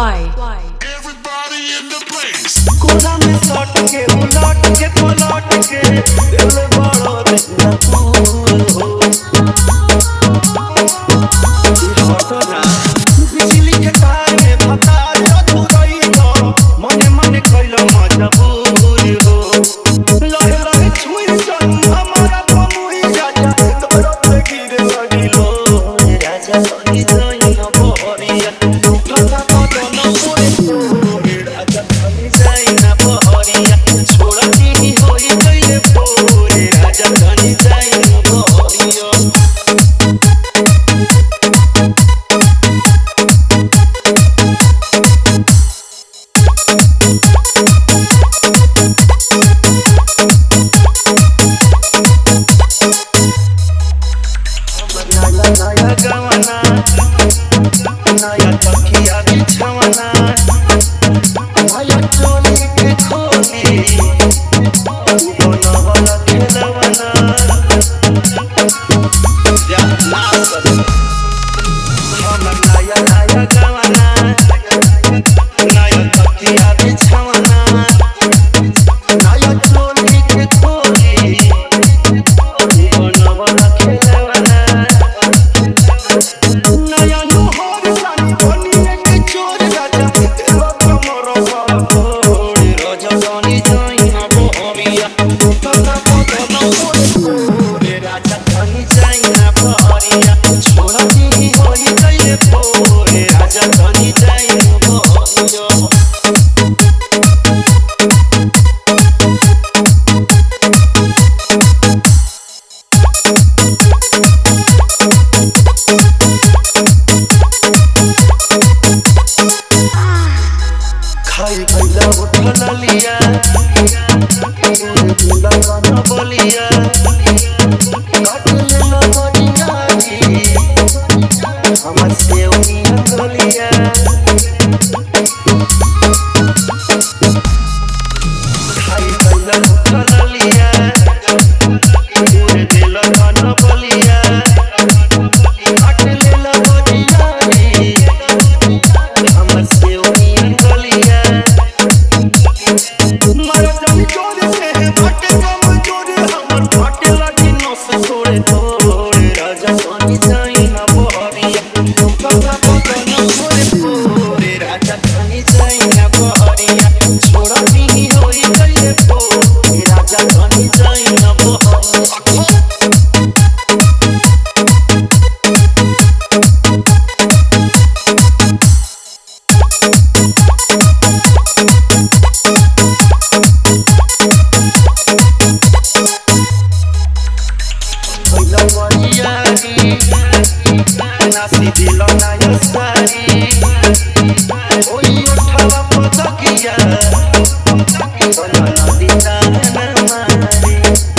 Everybody in the place. कोला में सट के उलट के पलट के दिल बड़ा बिना फूल हो हटना बिजली के तार में भता चतुरई तो मने मने कइलो मजबूर हो लहे लहे छुई सन हमारा पमुई राजा तोरो पे गिरे लगिलो राजा सनी सई न बहरिया टूटा बदन मोरे राजा सनी सई न बहरिया छोड़ा दी होई गइले पोरे राजा सनी सई न बहरिया नया जवाना नया तकिया बिछवाना नया चोली के खोली बनवला खेलवाना जा ना कर हम नया जवाना नया तकिया बिछवाना नया चोली के खोली बनवला खेलवाना नया लोहर सानी बनिए के चोर राजा तेरा कमर बापोड़ राजा सानी जाई ना बहरिया तोता बदन मोरे राजा सानी जाई ना बहरिया छोड़ा दी होई गइले पोरे राजा सानी जाई ना बहरिया खाई भैला उठल लिया दिला न बोलिया काट लेला बड़ियारी हमर सेवनिया बोलिया खाई भैला उठल लिया दिला न बोलिया काट लेला बड़ियारी हमर सेवनिया बोलिया मारा जब जोरे से बाटे कम जोरे हमर फाटे लगी नस तोड़े तोड़े राजा सानी जाई ना बहरिया कपड़ा बदन मोरे पोरे राजा सानी जाई ना बहरिया छोड़ा दी होई गइले पोरे राजा सानी जाई ना बहरिया नासी दिलो नया सारी ओई उठला पतकिया बोला नदी जाना मारी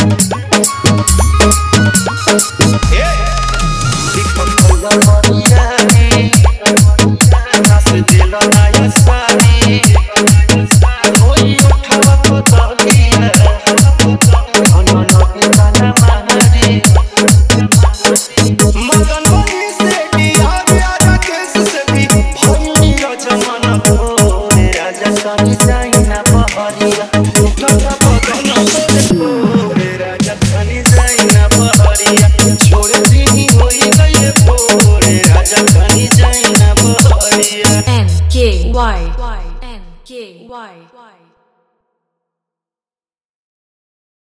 ए दीपक बोला मरियारी नासी दिलो नया सारी ओई उठला पतकिया बोला नदी जाना मारी मदन बनी से दिया प्यारा केस से भी भइली जमाना तोरे राजा सानी जाई ना बहरिया उठला बदन तोरे राजा सानी जाई ना बहरिया छोड़ दी होई गइले पोरे राजा सानी जाई ना बहरिया NKY